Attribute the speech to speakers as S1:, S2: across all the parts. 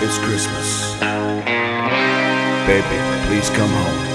S1: It's Christmas. Baby, please come home.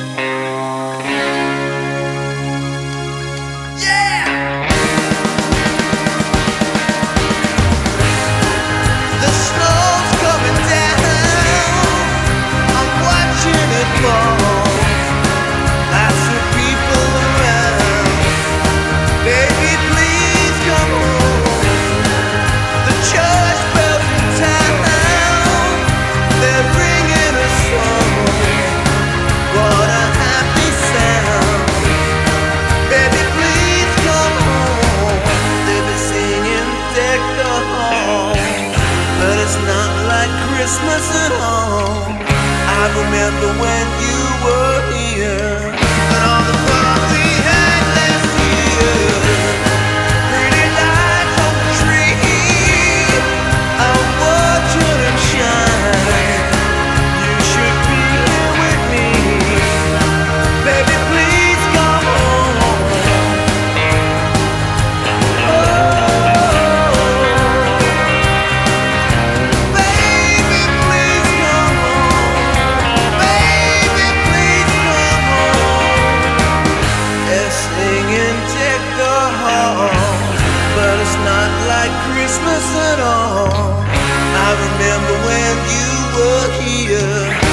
S2: Christmas at home. I remember when you were here, and all the fun we had last year. Pretty lights on the tree, I'll watch them shine. You should be here with me. Baby, please come home. But it's not like Christmas at all. I remember when you were here.